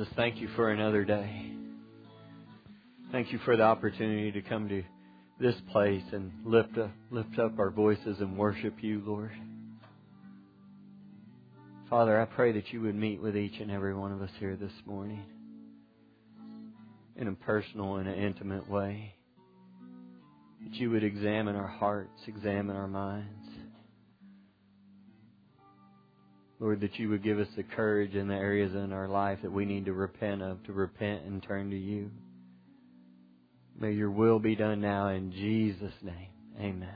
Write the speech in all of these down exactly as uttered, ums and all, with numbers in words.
Jesus, thank you for another day. Thank you for the opportunity to come to this place and lift up, lift up our voices and worship you, Lord. Father, I pray that you would meet with each and every one of us here this morning in a personal and an intimate way. That you would examine our hearts, examine our minds. Lord, that you would give us the courage in the areas in our life that we need to repent of, to repent and turn to you. May your will be done now in Jesus' name. Amen.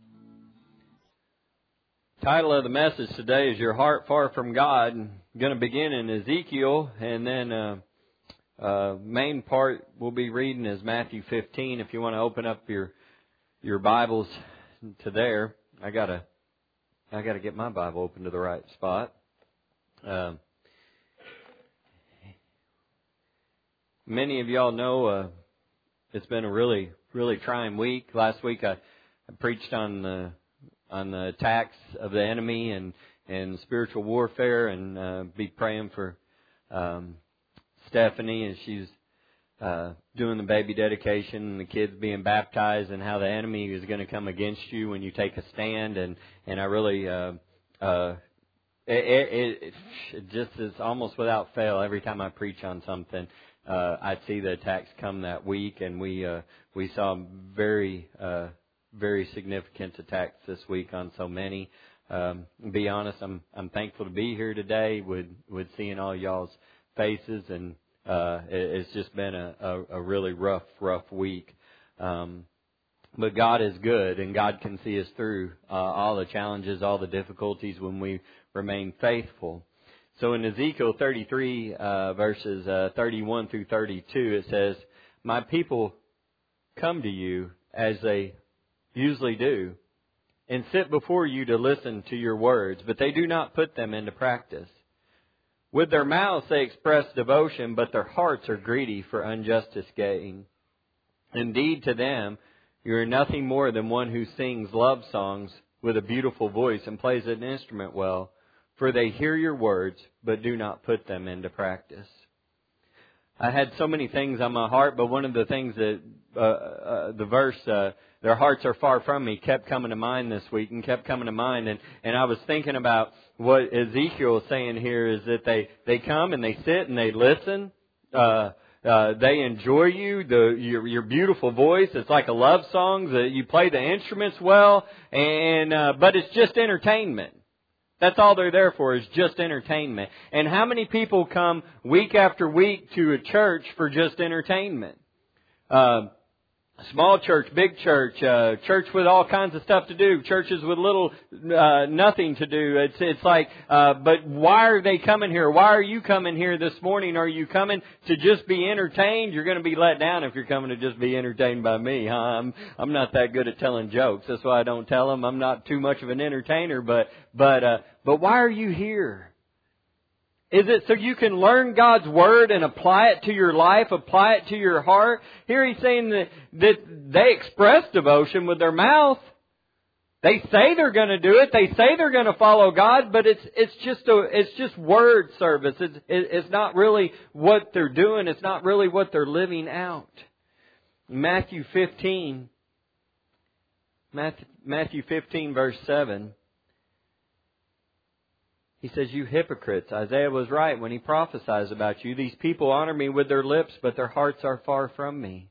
Title of the message today is Your Heart Far From God. I'm going to begin in Ezekiel, and then uh, uh, main part we'll be reading is Matthew fifteen. If you want to open up your your Bibles to there, I gotta I gotta get my Bible open to the right spot. Um, many of y'all know uh, it's been a really really trying week. Last week I, I preached on the on the attacks of the enemy and, and spiritual warfare, and uh, be praying for um, Stephanie as she's uh, doing the baby dedication and the kids being baptized, and how the enemy is going to come against you when you take a stand. And, and I really, uh, uh, it, it, it just is almost without fail every time I preach on something, uh, I see the attacks come that week, and we uh, we saw very uh, very significant attacks this week on so many. Um, to be honest, I'm I'm thankful to be here today with with seeing all y'all's faces, and uh, it, it's just been a, a, a really rough rough week. Um, but God is good, and God can see us through uh, all the challenges, all the difficulties when we remain faithful. So in Ezekiel thirty-three, uh, verses uh, thirty-one through thirty-two, it says, "My people come to you as they usually do, and sit before you to listen to your words, but they do not put them into practice. With their mouths they express devotion, but their hearts are greedy for unjust gain. Indeed, to them you are nothing more than one who sings love songs with a beautiful voice and plays an instrument well, for they hear your words, but do not put them into practice." I had so many things on my heart, but one of the things that uh, uh, the verse, uh, "their hearts are far from me," kept coming to mind this week and kept coming to mind. And, and I was thinking about what Ezekiel is saying here is that they, they come and they sit and they listen. Uh, uh, they enjoy you, the your, your beautiful voice. It's like a love song. That you play the instruments well, and uh, but it's just entertainment. That's all they're there for, is just entertainment. And how many people come week after week to a church for just entertainment? Uh, small church, big church, uh, church with all kinds of stuff to do, churches with little, uh, nothing to do. It's, it's like, uh, but why are they coming here? Why are you coming here this morning? Are you coming to just be entertained? You're going to be let down if you're coming to just be entertained by me, huh? I'm, I'm not that good at telling jokes. That's why I don't tell them. I'm not too much of an entertainer, but, but, uh, but why are you here? Is it so you can learn God's Word and apply it to your life, apply it to your heart? Here he's saying that, that they express devotion with their mouth. They say they're going to do it. They say they're going to follow God, but it's it's just a it's just word service. It's it's not really what they're doing. It's not really what they're living out. Matthew fifteen, Matthew, Matthew fifteen, verse seven. He says, "You hypocrites, Isaiah was right when he prophesies about you. These people honor me with their lips, but their hearts are far from me."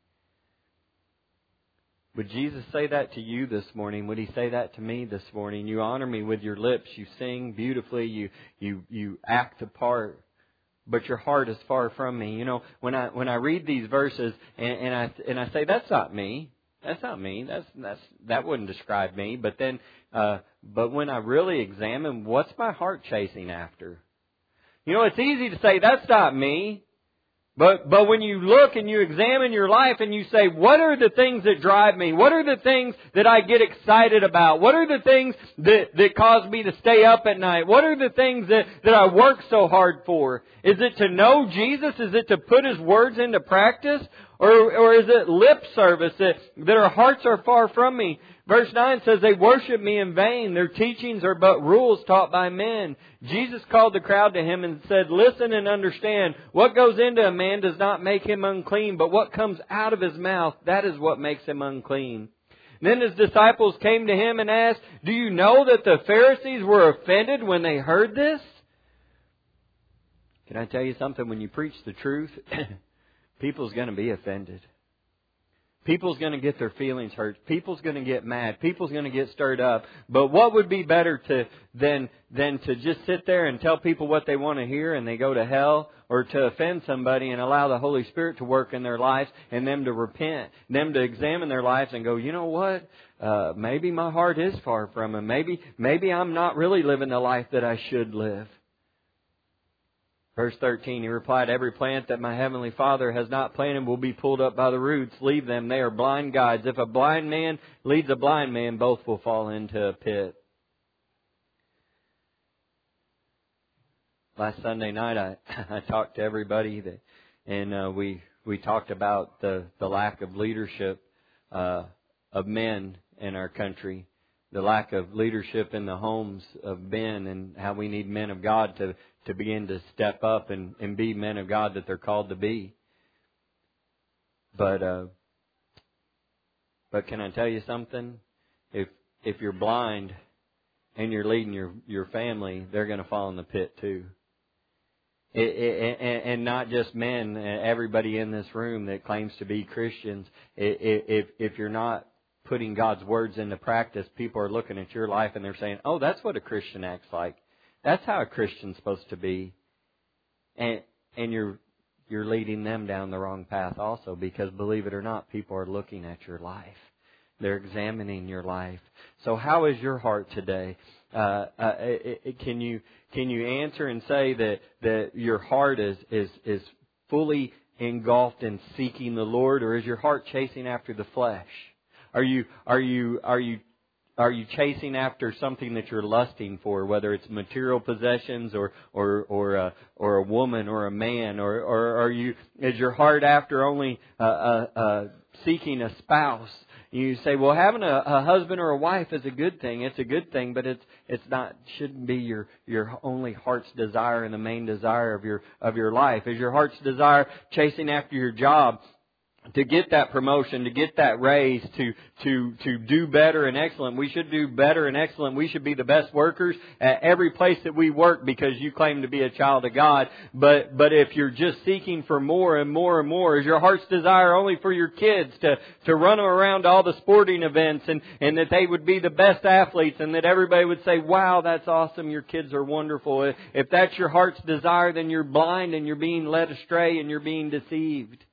Would Jesus say that to you this morning? Would He say that to me this morning? You honor me with your lips. You sing beautifully. You you you act the part, but your heart is far from me. You know, when I when I read these verses and, and I and I say, that's not me. That's not me. That's that's that wouldn't describe me. But then, uh, but when I really examine, what's my heart chasing after? You know, it's easy to say that's not me. But but when you look and you examine your life and you say, what are the things that drive me? What are the things that I get excited about? What are the things that, that cause me to stay up at night? What are the things that, that I work so hard for? Is it to know Jesus? Is it to put His words into practice? Or, or is it lip service that, that our hearts are far from me? Verse nine says, they worship me in vain. Their teachings are but rules taught by men. Jesus called the crowd to Him and said, listen and understand. What goes into a man does not make him unclean, but what comes out of his mouth, that is what makes him unclean. Then His disciples came to Him and asked, do you know that the Pharisees were offended when they heard this? Can I tell you something? When you preach the truth, people's going to be offended. People's going to get their feelings hurt. People's going to get mad. People's going to get stirred up. But what would be better to than than to just sit there and tell people what they want to hear and they go to hell, or to offend somebody and allow the Holy Spirit to work in their lives and them to repent, them to examine their lives and go, you know what? Uh, maybe my heart is far from Him. Maybe maybe I'm not really living the life that I should live. Verse thirteen, He replied, every plant that my Heavenly Father has not planted will be pulled up by the roots. Leave them. They are blind guides. If a blind man leads a blind man, both will fall into a pit. Last Sunday night, I, I talked to everybody, that, and uh, we we talked about the, the lack of leadership uh, of men in our country. The lack of leadership in the homes of men, and how we need men of God to, to begin to step up and, and be men of God that they're called to be. But uh, but can I tell you something? If if you're blind and you're leading your, your family, they're going to fall in the pit too. It, it, and, and not just men, everybody in this room that claims to be Christians. If if you're not putting God's words into practice, people are looking at your life and they're saying, oh, that's what a Christian acts like. That's how a Christian's supposed to be. And and you're you're leading them down the wrong path also, because believe it or not, people are looking at your life. They're examining your life. So how is your heart today? Uh, uh, it, it, can you can you answer and say that, that your heart is, is is fully engulfed in seeking the Lord, or is your heart chasing after the flesh? Are you are you are you are you chasing after something that you're lusting for, whether it's material possessions or or or a, or a woman or a man, or or are you is your heart after only uh, uh, uh, seeking a spouse? You say, well, having a, a husband or a wife is a good thing. It's a good thing, but it's it's not shouldn't be your your only heart's desire and the main desire of your of your life. Is your heart's desire chasing after your job, to get that promotion, to get that raise, to to to do better and excellent? We should do better and excellent. We should be the best workers at every place that we work, because you claim to be a child of God. But but if you're just seeking for more and more and more, is your heart's desire only for your kids to, to run them around to all the sporting events, and, and that they would be the best athletes, and that everybody would say, wow, that's awesome, your kids are wonderful? If that's your heart's desire, then you're blind and you're being led astray and you're being deceived.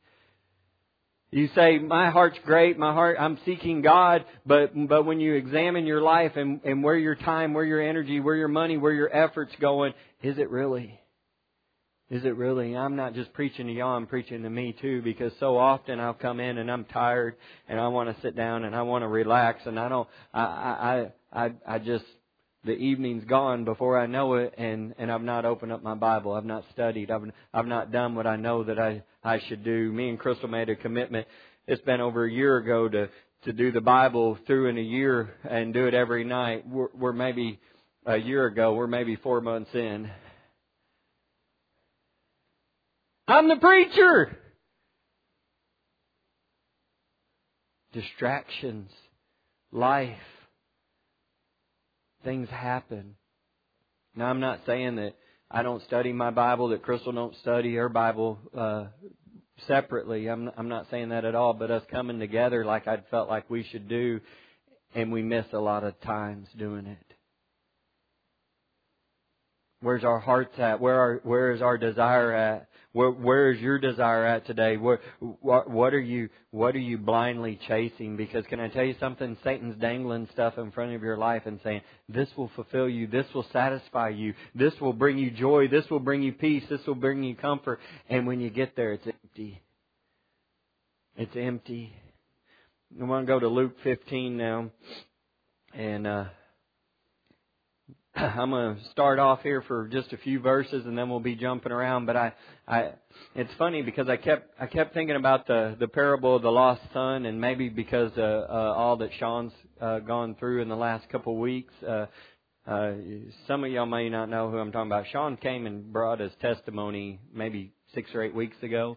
You say, my heart's great, my heart, I'm seeking God, but but when you examine your life and, and where your time, where your energy, where your money, where your effort's going, is it really? Is it really? I'm not just preaching to y'all, I'm preaching to me too, because so often I'll come in and I'm tired and I want to sit down and I want to relax, and I don't, I, I, I, I just, the evening's gone before I know it, and, and I've not opened up my Bible. I've not studied. I've I've not done what I know that I, I should do. Me and Crystal made a commitment. It's been over a year ago to, to do the Bible through in a year and do it every night. We're, we're maybe a year ago. We're maybe four months in. I'm the preacher. Distractions, life. Things happen. Now, I'm not saying that I don't study my Bible, that Crystal don't study her Bible uh, separately. I'm I'm not saying that at all. But us coming together like I'd felt like we should do, and we miss a lot of times doing it. Where's our hearts at? Where are, where is our desire at? Where, where is your desire at today? Where, what, what are you, what are you blindly chasing? Because can I tell you something? Satan's dangling stuff in front of your life and saying, this will fulfill you. This will satisfy you. This will bring you joy. This will bring you peace. This will bring you comfort. And when you get there, it's empty. It's empty. I want to go to Luke fifteen now. And, uh, I'm going to start off here for just a few verses, and then we'll be jumping around. But I, I, it's funny because I kept, I kept thinking about the the parable of the lost son, and maybe because uh, uh, all that Sean's uh, gone through in the last couple of weeks. Uh, uh, some of y'all may not know who I'm talking about. Sean came and brought his testimony maybe six or eight weeks ago.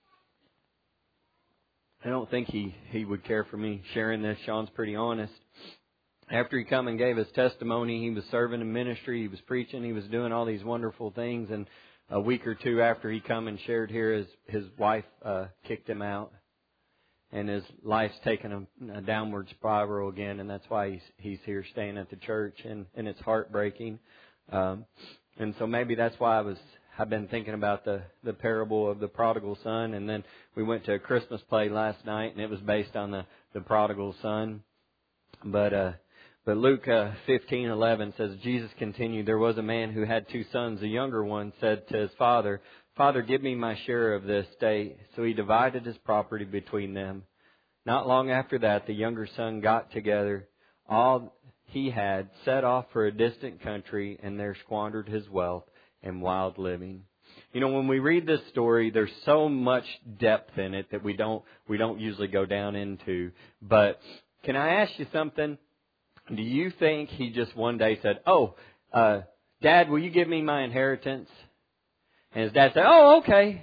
I don't think he, he would care for me sharing this. Sean's pretty honest. After he come and gave his testimony, he was serving in ministry, he was preaching, he was doing all these wonderful things. And a week or two after he come and shared here, his his wife uh, kicked him out, and his life's taken a, a downward spiral again. And that's why he's he's here staying at the church, and and it's heartbreaking. Um, and so maybe that's why I was I've been thinking about the the parable of the prodigal son. And then we went to a Christmas play last night, and it was based on the the prodigal son, but. uh But Luke uh, fifteen eleven says, Jesus continued, there was a man who had two sons. The younger one said to his father, Father, give me my share of this estate. So he divided his property between them. Not long after that, the younger son got together all he had, set off for a distant country, and there squandered his wealth in wild living. You know, when we read this story, there's so much depth in it that we don't we don't usually go down into. But can I ask you something? Do you think he just one day said, oh, uh, Dad, will you give me my inheritance? And his dad said, oh, okay.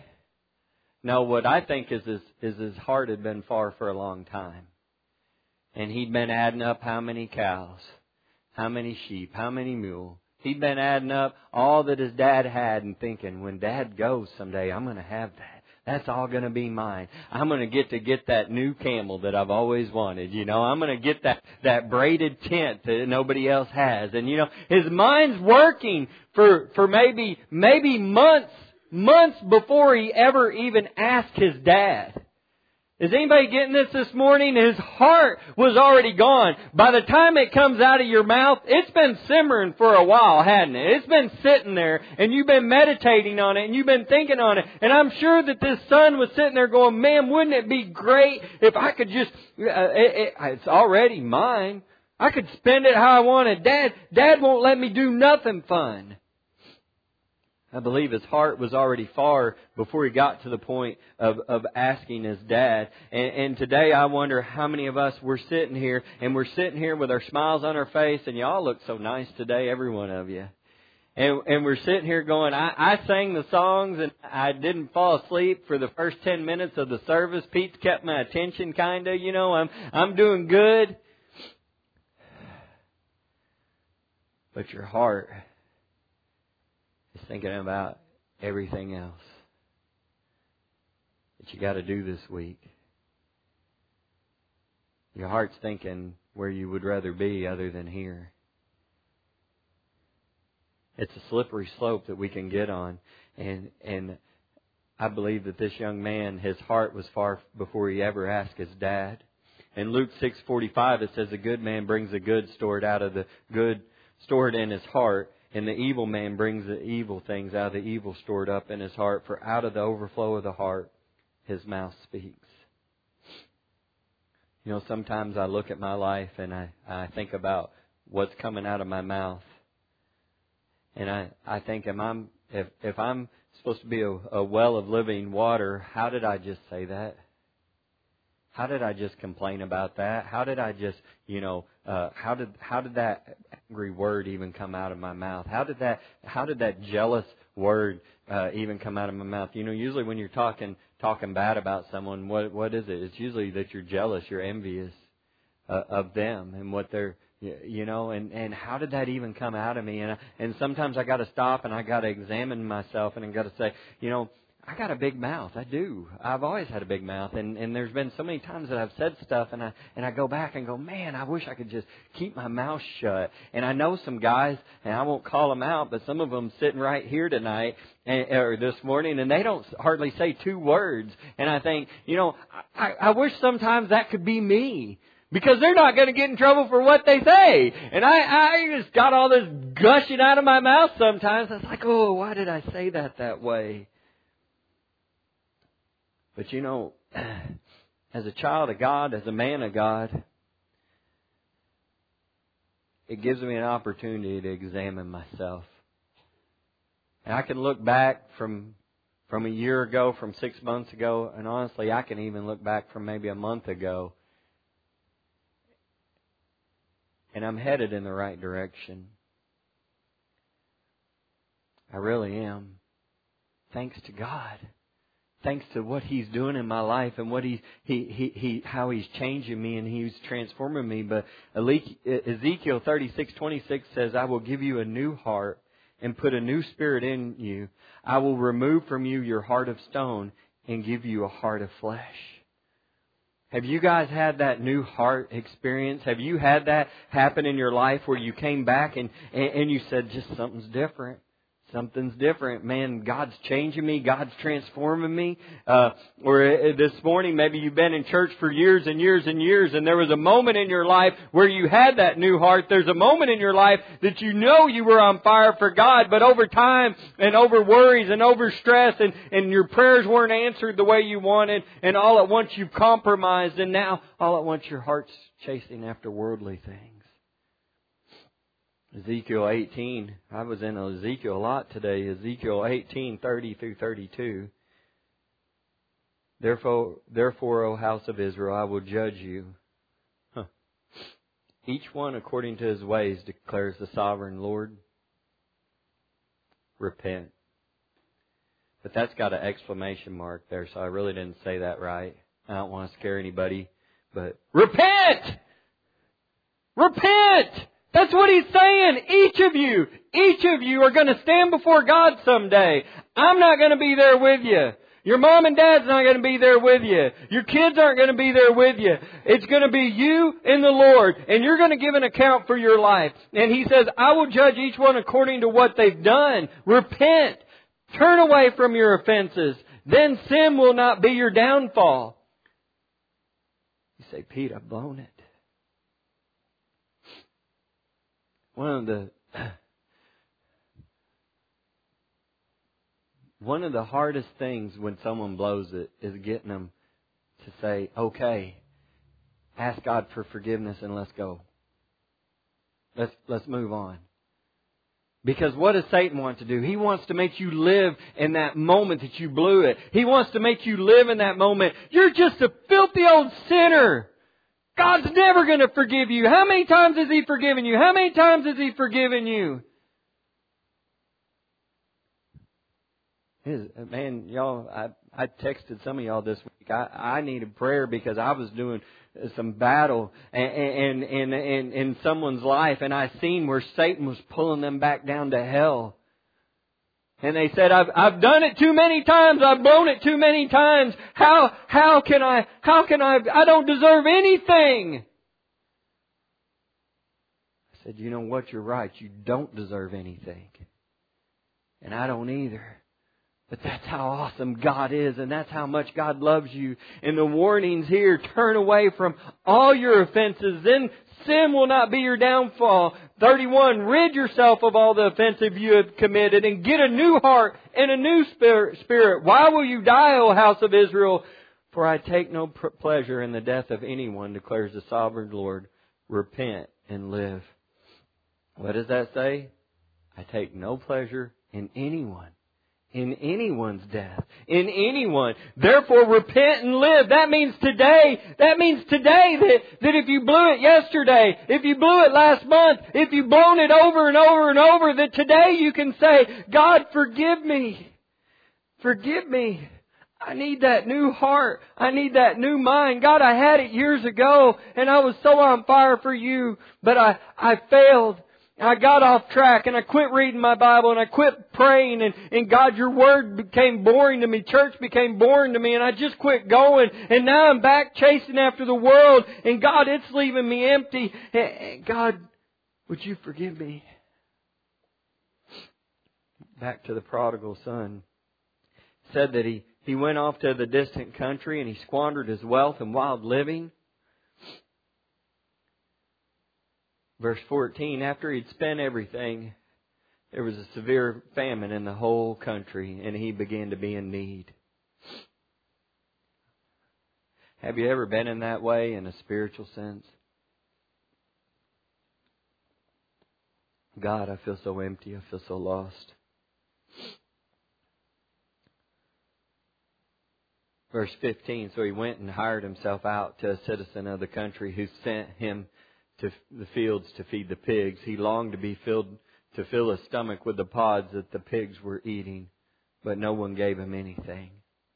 No, what I think is his, is his heart had been far for a long time. And he'd been adding up how many cows, how many sheep, how many mules. He'd been adding up all that his dad had and thinking, when Dad goes someday, I'm going to have that. That's all going to be mine. I'm going to get to get that new camel that I've always wanted. You know, I'm going to get that, that braided tent that nobody else has. And, you know, his mind's working for, for maybe, maybe months, months before he ever even asked his dad. Is anybody getting this this morning? His heart was already gone. By the time it comes out of your mouth, it's been simmering for a while, hasn't it? It's been sitting there, and you've been meditating on it, and you've been thinking on it. And I'm sure that this son was sitting there going, man, wouldn't it be great if I could just, uh, it, it, it's already mine. I could spend it how I wanted. Dad, Dad won't let me do nothing fun. I believe his heart was already far before he got to the point of, of asking his dad. And, and today I wonder how many of us we're sitting here, and we're sitting here with our smiles on our face, and y'all look so nice today, every one of you. And, and we're sitting here going, I, I sang the songs, and I didn't fall asleep for the first ten minutes of the service. Pete's kept my attention kind of, you know, I'm, I'm doing good. But your heart is thinking about everything else that you got to do this week. Your heart's thinking where you would rather be other than here. It's a slippery slope that we can get on. And and I believe that this young man, his heart was far before he ever asked his dad. In Luke six forty-five, it says, a good man brings the good stored out of the good, stored in his heart. And the evil man brings the evil things out of the evil stored up in his heart. For out of the overflow of the heart, his mouth speaks. You know, sometimes I look at my life and I, I think about what's coming out of my mouth. And I, I think, am I, if, if I'm supposed to be a, a well of living water, how did I just say that? How did I just complain about that? How did I just, you know, uh, how did how did that angry word even come out of my mouth? How did that how did that jealous word uh, even come out of my mouth? You know, usually when you're talking talking bad about someone, what what is it? It's usually that you're jealous, you're envious uh, of them and what they're, you know, and, and how did that even come out of me? And I, and sometimes I got to stop and I got to examine myself and I got to say, you know, I got a big mouth. I do. I've always had a big mouth. And, and there's been so many times that I've said stuff and I, and I go back and go, man, I wish I could just keep my mouth shut. And I know some guys, and I won't call them out, but some of them sitting right here tonight and, or this morning, and they don't hardly say two words. And I think, you know, I, I wish sometimes that could be me. Because they're not going to get in trouble for what they say. And I, I just got all this gushing out of my mouth sometimes. I was like, oh, why did I say that that way? But you know, as a child of God, as a man of God, it gives me an opportunity to examine myself. And I can look back from from a year ago, from six months ago, and honestly, I can even look back from maybe a month ago. And I'm headed in the right direction. I really am. Thanks to God. Thanks to what He's doing in my life and what he, he, he, he, how He's changing me and He's transforming me. But Ezekiel thirty-six twenty-six says, I will give you a new heart and put a new spirit in you. I will remove from you your heart of stone and give you a heart of flesh. Have you guys had that new heart experience? Have you had that happen in your life where you came back and, and, and you said, just something's different? Something's different. Man, God's changing me. God's transforming me. Uh, or this morning, maybe you've been in church for years and years and years, and there was a moment in your life where you had that new heart. There's a moment in your life that you know you were on fire for God, but over time and over worries and over stress and, and your prayers weren't answered the way you wanted, and all at once you've compromised, and now all at once your heart's chasing after worldly things. Ezekiel eighteen, I was in Ezekiel a lot today. Ezekiel eighteen, thirty through thirty-two. Therefore, therefore, O house of Israel, I will judge you. Huh. Each one according to his ways, declares the sovereign Lord. Repent. But that's got an exclamation mark there, so I really didn't say that right. I don't want to scare anybody, but repent! Repent! That's what He's saying. Each of you, each of you are going to stand before God someday. I'm not going to be there with you. Your mom and dad's not going to be there with you. Your kids aren't going to be there with you. It's going to be you and the Lord. And you're going to give an account for your life. And He says, I will judge each one according to what they've done. Repent. Turn away from your offenses. Then sin will not be your downfall. You say, Pete, I've blown it. One of the one of the hardest things when someone blows it is getting them to say, okay, ask God for forgiveness and let's go. Let's let's move on. Because what does Satan want to do? He wants to make you live in that moment that you blew it. He wants to make you live in that moment. You're just a filthy old sinner. God's never going to forgive you. How many times has He forgiven you? How many times has He forgiven you? Man, y'all, I, I texted some of y'all this week. I, I needed prayer because I was doing some battle in, in, in, in someone's life, and I seen where Satan was pulling them back down to hell. And they said, I've, I've done it too many times. I've blown it too many times. How, how can I, how can I, I don't deserve anything. I said, you know what? You're right. You don't deserve anything. And I don't either. But that's how awesome God is, and that's how much God loves you. And the warnings here, turn away from all your offenses, then sin will not be your downfall. thirty-one, rid yourself of all the offensive you have committed and get a new heart and a new spirit. Why will you die, O house of Israel? For I take no pleasure in the death of anyone, declares the sovereign Lord. Repent and live. What does that say? I take no pleasure in anyone. In anyone's death. In anyone. Therefore, repent and live. That means today. That means today that, that if you blew it yesterday, if you blew it last month, if you've blown it over and over and over, that today you can say, God, forgive me. Forgive me. I need that new heart. I need that new mind. God, I had it years ago and I was so on fire for you, but I, I failed. I got off track and I quit reading my Bible and I quit praying and, and God, your Word became boring to me. Church became boring to me and I just quit going. And now I'm back chasing after the world and God, it's leaving me empty. God, would you forgive me? Back to the prodigal son. Said that he, he went off to the distant country and he squandered his wealth in wild living. Verse fourteen, after he'd spent everything, there was a severe famine in the whole country, and he began to be in need. Have you ever been in that way in a spiritual sense? God, I feel so empty. I feel so lost. Verse fifteen, so he went and hired himself out to a citizen of the country who sent him to the fields to feed the pigs. He longed to be filled, to fill his stomach with the pods that the pigs were eating, but no one gave him anything.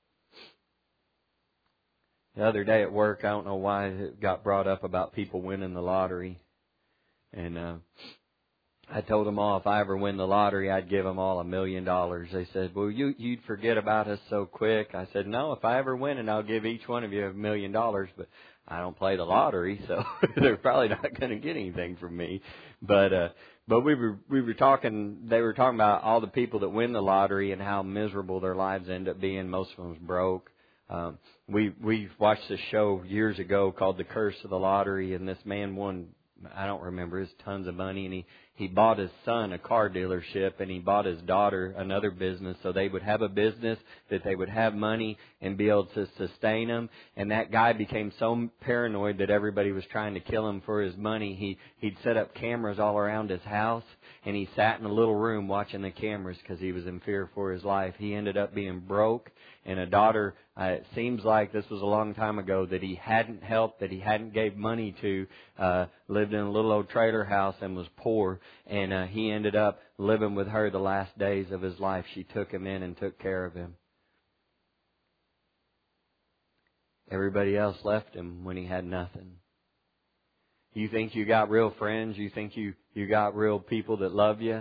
The other day at work, I don't know why it got brought up about people winning the lottery. And uh, I told them all if I ever win the lottery, I'd give them all a million dollars. They said, well, you, you'd forget about us so quick. I said, no, if I ever win it, I'll give each one of you a million dollars. But I don't play the lottery, so they're probably not going to get anything from me. But uh, but we were we were talking. They were talking about all the people that win the lottery and how miserable their lives end up being. Most of them's broke. Um, we we watched this show years ago called The Curse of the Lottery, and this man won. I don't remember, his tons of money, and he, he bought his son a car dealership, and he bought his daughter another business so they would have a business, that they would have money and be able to sustain them. And that guy became so paranoid that everybody was trying to kill him for his money. He, he'd set up cameras all around his house, and he sat in a little room watching the cameras because he was in fear for his life. He ended up being broke, and a daughter, uh, it seems like this was a long time ago, that he hadn't helped, that he hadn't gave money to, uh, lived in a little old trailer house and was poor. And uh, he ended up living with her the last days of his life. She took him in and took care of him. Everybody else left him when he had nothing. You think you got real friends? You think you, you got real people that love you?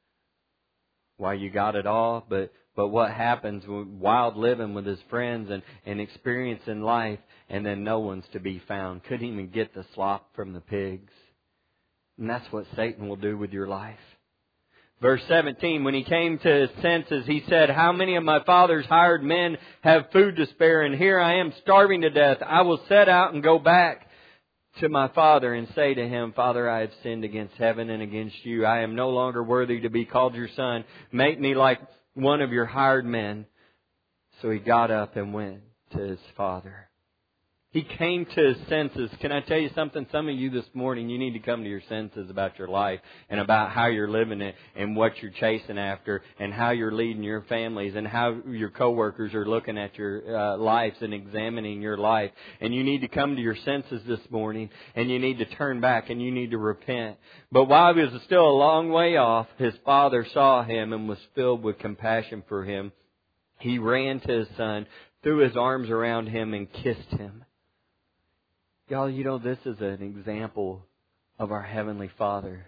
Why, you got it all, but But what happens when wild living with his friends and, and experiencing life, and then no one's to be found. Couldn't even get the slop from the pigs. And that's what Satan will do with your life. Verse seventeen, when he came to his senses, he said, how many of my father's hired men have food to spare? And here I am starving to death. I will set out and go back to my father and say to him, Father, I have sinned against heaven and against you. I am no longer worthy to be called your son. Make me like one of your hired men. So he got up and went to his father. He came to his senses. Can I tell you something? Some of you this morning, you need to come to your senses about your life and about how you're living it and what you're chasing after and how you're leading your families and how your coworkers are looking at your uh, lives and examining your life. And you need to come to your senses this morning, and you need to turn back and you need to repent. But while he was still a long way off, his father saw him and was filled with compassion for him. He ran to his son, threw his arms around him, and kissed him. Y'all, you know, this is an example of our Heavenly Father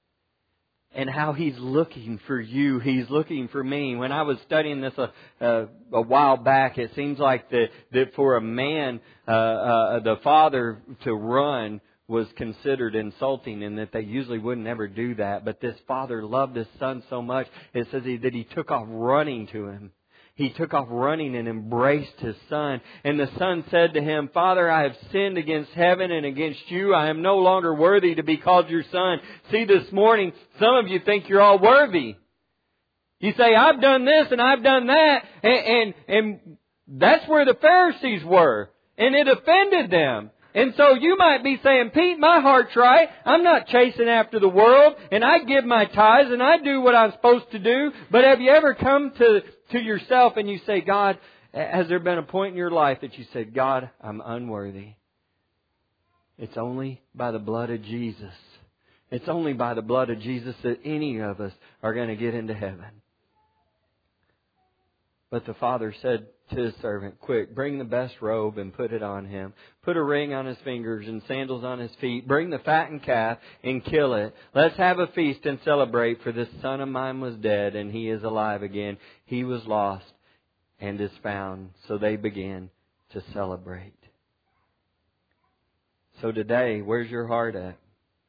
and how He's looking for you. He's looking for me. When I was studying this a, a, a while back, it seems like that, that for a man, uh, uh, the father to run was considered insulting, and that they usually wouldn't ever do that. But this father loved his son so much, it says he, that he took off running to him. He took off running and embraced his son. And the son said to him, Father, I have sinned against heaven and against you. I am no longer worthy to be called your son. See, this morning, some of you think you're all worthy. You say, I've done this and I've done that. And, and, and that's where the Pharisees were. And it offended them. And so you might be saying, Pete, my heart's right. I'm not chasing after the world. And I give my tithes and I do what I'm supposed to do. But have you ever come to, to yourself and you say, God, has there been a point in your life that you said, God, I'm unworthy? It's only by the blood of Jesus. It's only by the blood of Jesus that any of us are going to get into heaven. But the father said to his servant, quick, bring the best robe and put it on him. Put a ring on his fingers and sandals on his feet. Bring the fattened calf and kill it. Let's have a feast and celebrate, for this son of mine was dead and he is alive again. He was lost and is found. So they began to celebrate. So today, where's your heart at?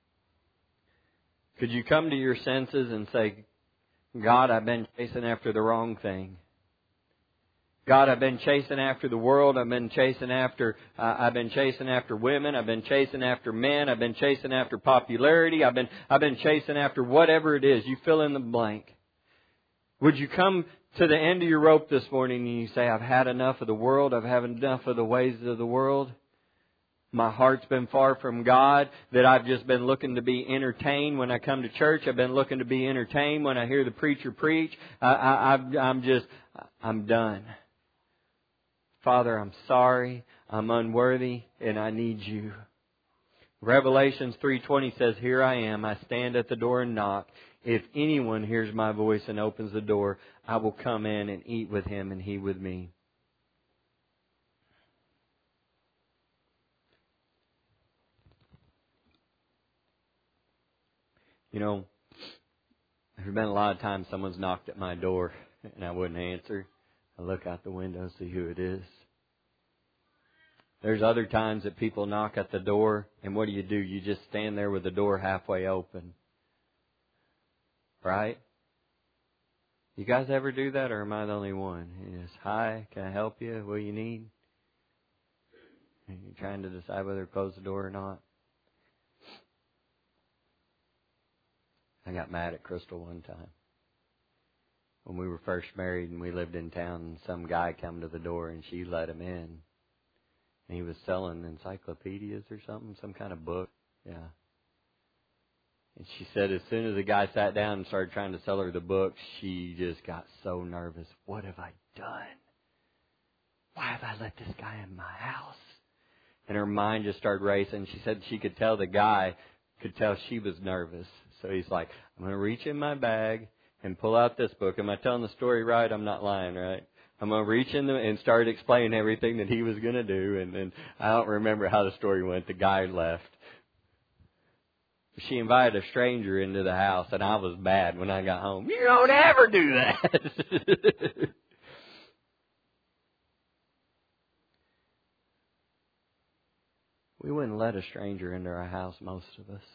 Could you come to your senses and say, God, I've been chasing after the wrong thing. God, I've been chasing after the world. I've been chasing after, uh, I've been chasing after women. I've been chasing after men. I've been chasing after popularity. I've been, I've been chasing after whatever it is. You fill in the blank. Would you come to the end of your rope this morning and you say, I've had enough of the world. I've had enough of the ways of the world. my heart's been far from God, that I've just been looking to be entertained when I come to church. I've been looking to be entertained when I hear the preacher preach. I, I, I'm just, I'm done. Father, I'm sorry. I'm unworthy and I need You. Revelations three twenty says, here I am. I stand at the door and knock. If anyone hears my voice and opens the door, I will come in and eat with him and he with me. You know, there's been a lot of times someone's knocked at my door and I wouldn't answer. I look out the window and see who it is. There's other times that people knock at the door, and what do you do? You just stand there with the door halfway open. Right? You guys ever do that, or am I the only one? You just, hi, can I help you? What do you need? And you're trying to decide whether to close the door or not. I got mad at Crystal one time. When we were first married and we lived in town, and some guy came to the door and she let him in. And he was selling encyclopedias or something, some kind of book. Yeah. And she said as soon as the guy sat down and started trying to sell her the book, she just got so nervous. What have I done? Why have I let this guy in my house? And her mind just started racing. She said she could tell the guy could tell she was nervous. So he's like, I'm going to reach in my bag and pull out this book. Am I telling the story right? I'm not lying, right? I'm going to reach in the, and start explaining everything that he was going to do. And then I don't remember how the story went. The guy left. She invited a stranger into the house, and I was bad when I got home. You don't ever do that. We wouldn't let a stranger into our house, most of us.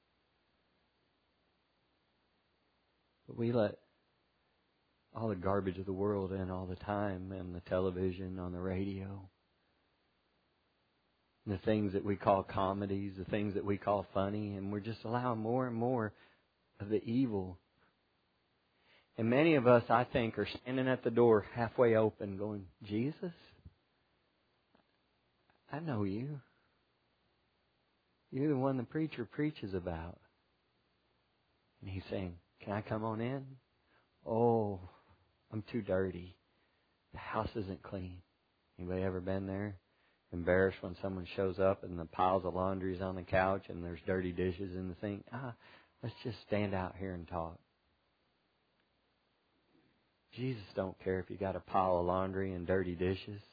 But we let all the garbage of the world in all the time, and the television, on the radio. And the things that we call comedies, the things that we call funny, and we're just allowing more and more of the evil. And many of us, I think, are standing at the door halfway open going, Jesus, I know You. You're the one the preacher preaches about. And He's saying, can I come on in? Oh, I'm too dirty. The house isn't clean. Anybody ever been there? Embarrassed when someone shows up and the piles of laundry is on the couch and there's dirty dishes in the sink? Ah, let's just stand out here and talk. Jesus don't care if you got a pile of laundry and dirty dishes.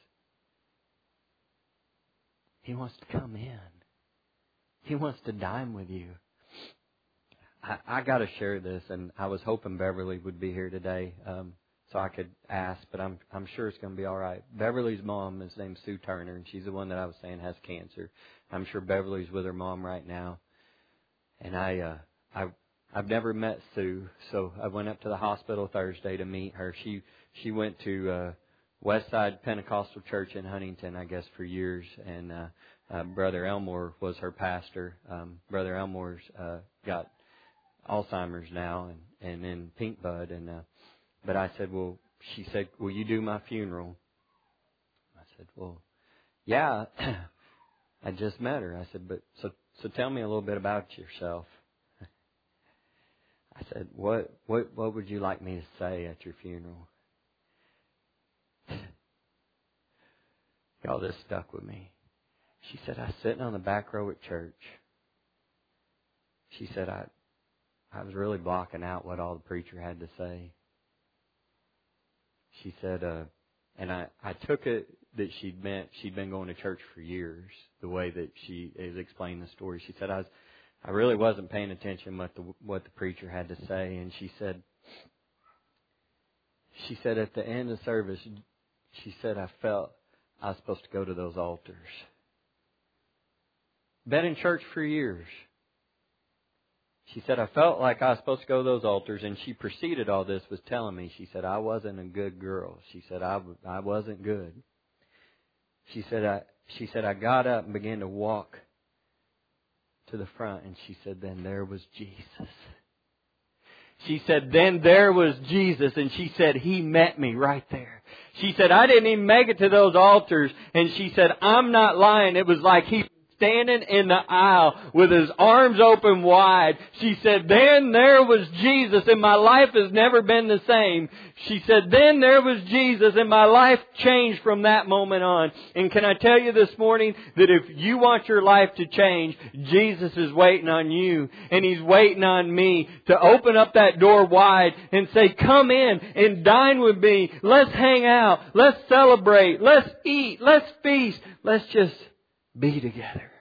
He wants to come in. He wants to dine with you. I, I got to share this, and I was hoping Beverly would be here today, um, so I could ask, but I'm I'm sure it's going to be all right. Beverly's mom is named Sue Turner, and she's the one that I was saying has cancer. I'm sure Beverly's with her mom right now, and I uh, I I've never met Sue, so I went up to the hospital Thursday to meet her. She she went to uh, Westside Pentecostal Church in Huntington, I guess, for years, and uh, uh, Brother Elmore was her pastor. Um, Brother Elmore's uh, got Alzheimer's now, and and in Pink Bud, and uh, but I said, well, she said, will you do my funeral? I said, well, yeah. I just met her. I said, but so so tell me a little bit about yourself. I said, what what what would you like me to say at your funeral? Y'all, this stuck with me. She said, I was sitting on the back row at church. She said, I I was really blocking out what all the preacher had to say. She said, uh, and I, I took it that she'd meant she'd been going to church for years, the way that she is explaining the story. She said, I was, I really wasn't paying attention what the what the preacher had to say, and she said, she said at the end of the service, she said, I felt I was supposed to go to those altars. Been in church for years. She said, I felt like I was supposed to go to those altars, and she preceded all this with telling me, she said, I wasn't a good girl. She said, I, I wasn't good. She said, I, she said, I got up and began to walk to the front, and she said, then there was Jesus. She said, then there was Jesus, and she said, He met me right there. She said, I didn't even make it to those altars, and she said, I'm not lying. It was like He standing in the aisle with his arms open wide. She said, then there was Jesus and my life has never been the same. She said, then there was Jesus and my life changed from that moment on. And can I tell you this morning that if you want your life to change, Jesus is waiting on you and He's waiting on me to open up that door wide and say, come in and dine with me. Let's hang out. Let's celebrate. Let's eat. Let's feast. Let's just be together.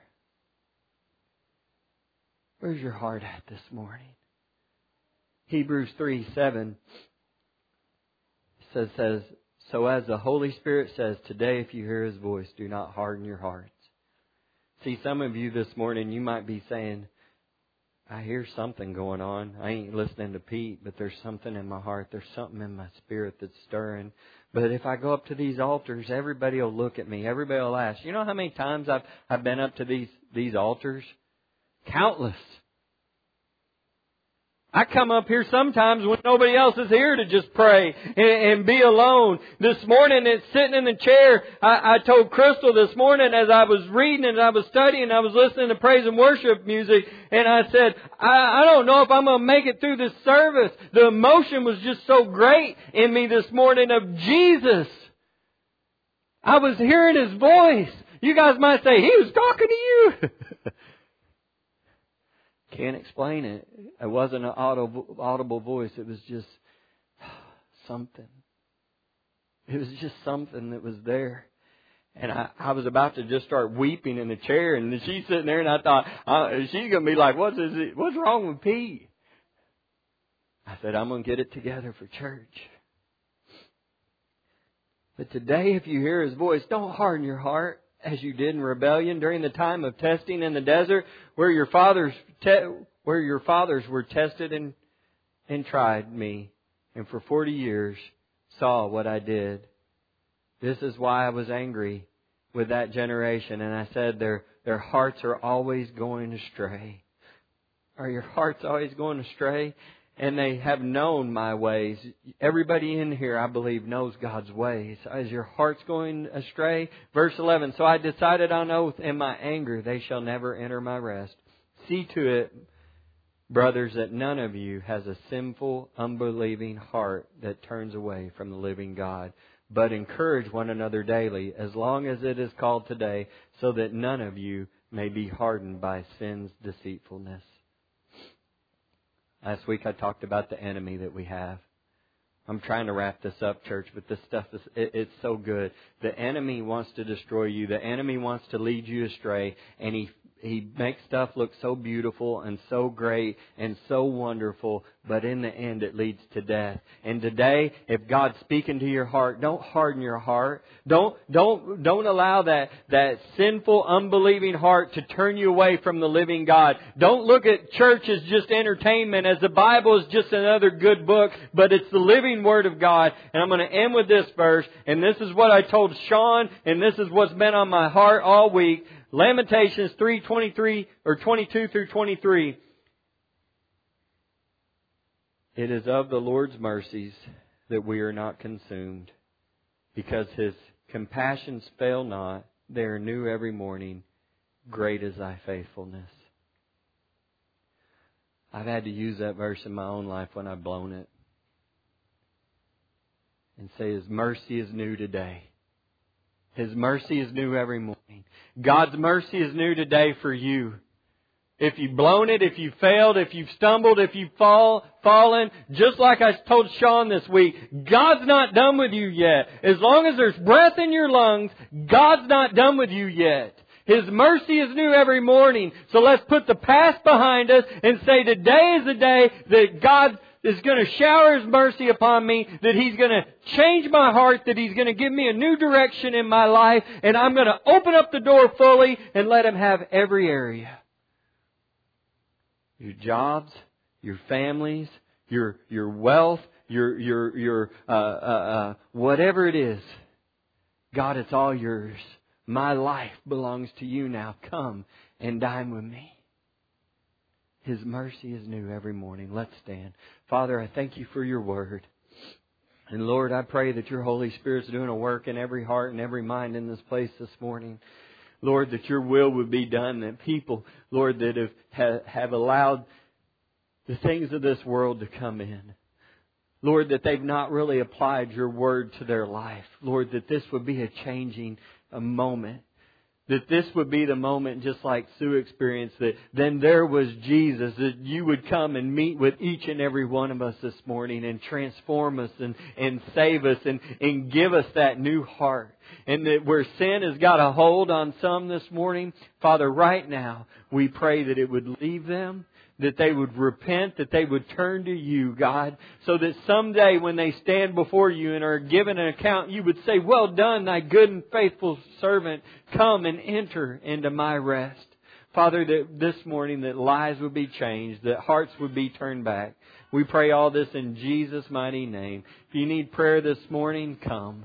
Where's your heart at this morning? Hebrews three seven says, says, so as the Holy Spirit says, today if you hear His voice, do not harden your hearts. See, some of you this morning, you might be saying, I hear something going on. I ain't listening to Pete, but there's something in my heart. There's something in my spirit that's stirring. But if I go up to these altars, everybody will look at me. Everybody will ask. You know how many times I've I've been up to these these altars? Countless. I come up here sometimes when nobody else is here to just pray and, and be alone. This morning, it's sitting in the chair. I, I told Crystal this morning as I was reading and I was studying, I was listening to praise and worship music, and I said, I, I don't know if I'm going to make it through this service. The emotion was just so great in me this morning of Jesus. I was hearing His voice. You guys might say, He was talking to you. Can't explain it. It wasn't an audible, audible voice. It was just something. It was just something that was there. And I, I was about to just start weeping in the chair. And she's sitting there and I thought, uh, she's going to be like, what's, is it, what's wrong with Pete? I said, I'm going to get it together for church. But today, if you hear His voice, don't harden your heart as you did in rebellion during the time of testing in the desert, where your fathers te- where your fathers were tested and and tried me, and for forty years saw what I did. This is why I was angry with that generation, and I said their their hearts are always going astray. Are your hearts always going astray? And they have known my ways. Everybody in here, I believe, knows God's ways. Is your hearts going astray? Verse eleven, so I decided on oath in my anger, they shall never enter my rest. See to it, brothers, that none of you has a sinful, unbelieving heart that turns away from the living God. But encourage one another daily, as long as it is called today, so that none of you may be hardened by sin's deceitfulness. Last week I talked about the enemy that we have. I'm trying to wrap this up, church, but this stuff is it, it's so good. The enemy wants to destroy you. The enemy wants to lead you astray, and he he makes stuff look so beautiful and so great and so wonderful, but in the end it leads to death. And today, if God's speaking to your heart, don't harden your heart. Don't don't don't allow that that sinful, unbelieving heart to turn you away from the living God. Don't look at church as just entertainment, as the Bible is just another good book, but it's the living Word of God. And I'm going to end with this verse, and this is what I told Sean, and this is what's been on my heart all week. Lamentations three twenty-three or twenty-two through twenty-three. It is of the Lord's mercies that we are not consumed, because His compassions fail not. They are new every morning. Great is Thy faithfulness. I've had to use that verse in my own life when I've blown it. And say His mercy is new today. His mercy is new every morning. God's mercy is new today for you. If you've blown it, if you've failed, if you've stumbled, if you've fall, fallen, just like I told Sean this week, God's not done with you yet. As long as there's breath in your lungs, God's not done with you yet. His mercy is new every morning. So let's put the past behind us and say today is the day that God is going to shower His mercy upon me, that He's going to change my heart, that He's going to give me a new direction in my life, and I'm going to open up the door fully and let Him have every area. Your jobs, your families, your your wealth, your your your uh, uh, uh, whatever it is, God, it's all yours. My life belongs to You now. Come and dine with me. His mercy is new every morning. Let's stand. Father, I thank You for Your Word. And Lord, I pray that Your Holy Spirit's doing a work in every heart and every mind in this place this morning. Lord, that Your will would be done. That people, Lord, that have, have, have allowed the things of this world to come in. Lord, that they've not really applied Your Word to their life. Lord, that this would be a changing a moment. That this would be the moment, just like Sue experienced, that then there was Jesus, that You would come and meet with each and every one of us this morning and transform us and, and save us and, and give us that new heart. And that where sin has got a hold on some this morning, Father, right now, we pray that it would leave them, that they would repent, that they would turn to You, God, so that someday when they stand before You and are given an account, You would say, well done, Thy good and faithful servant, come and enter into My rest. Father, that this morning that lives would be changed, that hearts would be turned back. We pray all this in Jesus' mighty name. If you need prayer this morning, come.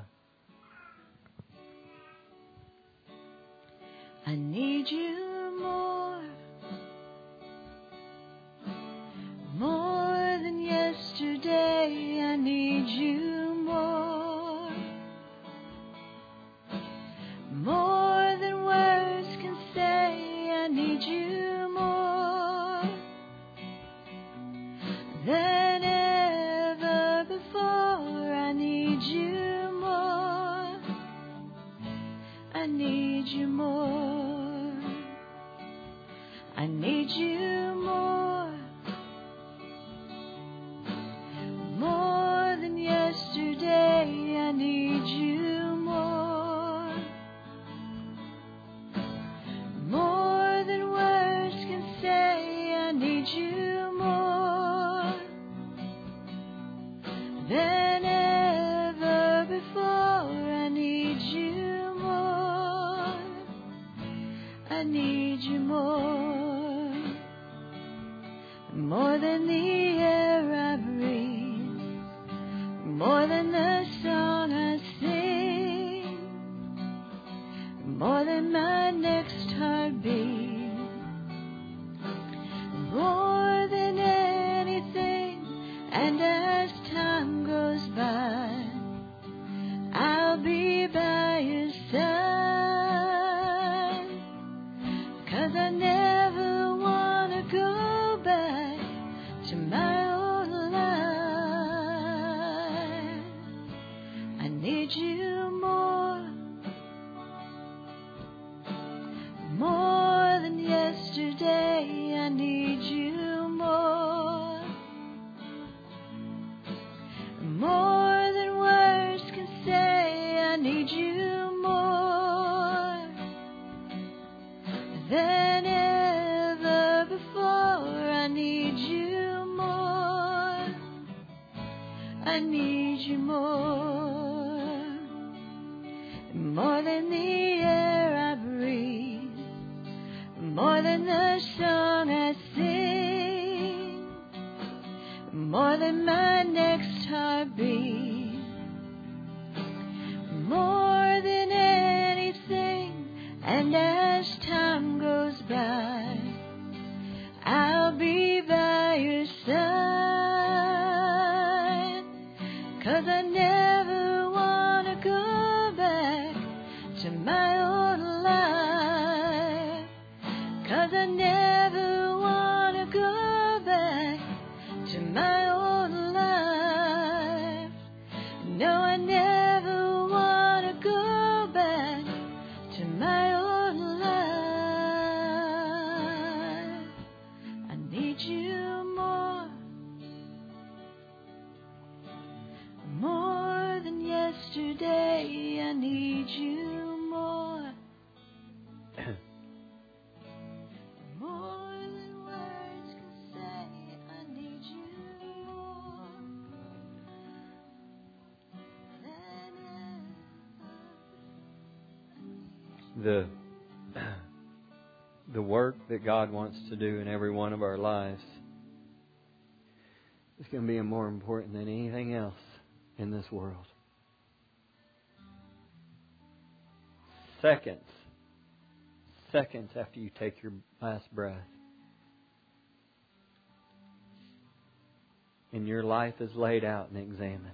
I need You more. More than yesterday, I need You more. More than words can say, I need You more. Than ever before, I need You more. I need You more. I need You more. More than yesterday, I need You more. More than words can say, I need You more. Than ever before, I need You more. I need You more. More than the air I breathe, more than the song I sing, more than my next heartbeat, more than anything. And as time goes by, I'll be by Your side, 'cause I never want to go back to my old life. I need You more. More than yesterday, I need You more. More than words can say, I need You more. Than ever before, I need You more. I need You more. More than the air I breathe, more than the song I sing, more than my next heartbeat, more than anything. And as time goes by, I'll be by Your side, 'cause I never want to go back to my old life, 'cause I never want to go back to my old life. No, I never want to go back to my old life. I need You more. More than yesterday, I need You more. More than words can say, I need You more. Than ever. The, the work that God wants to do in every one of our lives is going to be more important than anything else in this world. Seconds. Seconds after you take your last breath. And your life is laid out and examined.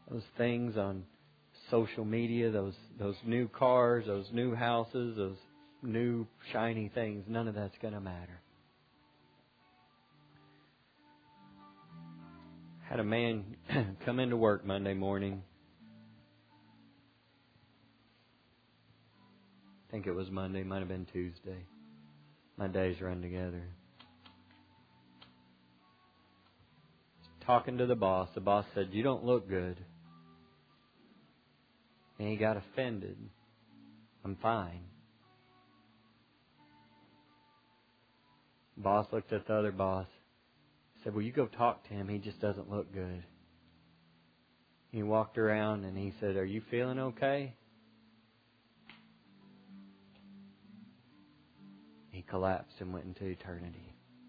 those things on social media, those those new cars, those new houses, those new shiny things, none of that's going to matter. Had a man come into work Monday morning. I think it was Monday, might have been Tuesday. My days run together. Talking to the boss, the boss said, "You don't look good." And he got offended. "I'm fine." Boss looked at the other boss. Said, "Well, you go talk to him. He just doesn't look good." He walked around and he said, "Are you feeling okay?" He collapsed and went into eternity.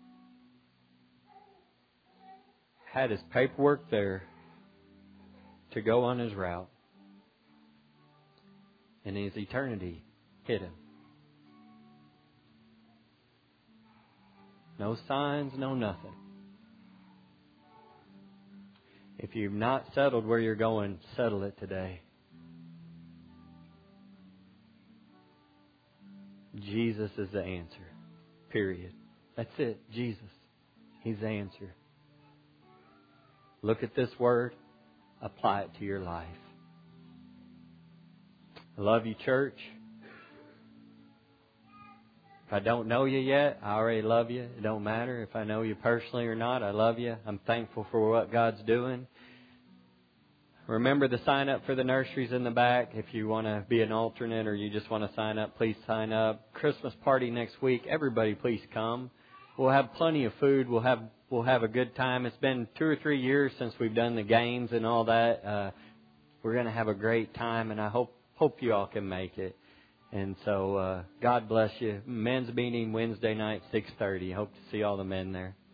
Had his paperwork there to go on his route. And his eternity hit him. No signs, no nothing. If you've not settled where you're going, settle it today. Jesus is the answer. Period. That's it. Jesus. He's the answer. Look at this word. Apply it to your life. I love you, church. If I don't know you yet, I already love you. It don't matter if I know you personally or not. I love you. I'm thankful for what God's doing. Remember to sign up for the nurseries in the back. If you want to be an alternate or you just want to sign up, please sign up. Christmas party next week. Everybody, please come. We'll have plenty of food. We'll have we'll have a good time. It's been two or three years since we've done the games and all that. Uh, we're going to have a great time, and I hope hope you all can make it. And so, uh, God bless you. Men's meeting Wednesday night, six thirty. Hope to see all the men there.